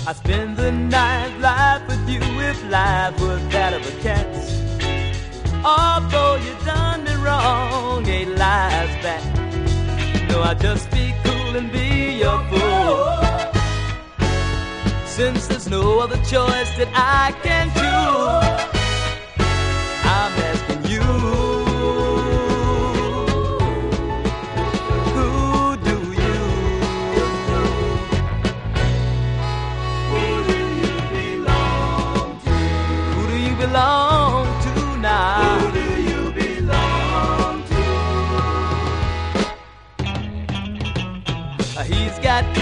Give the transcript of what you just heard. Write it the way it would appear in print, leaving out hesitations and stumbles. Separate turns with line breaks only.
I spend the night life with you if life was that of a cat. Although you done me wrong, 8 lives back. No, I'll just be cool and be your fool. Since there's no other choice that I can choose, I'm asking you, who do you belong to? Who do you belong to now? Who do you belong to? He's got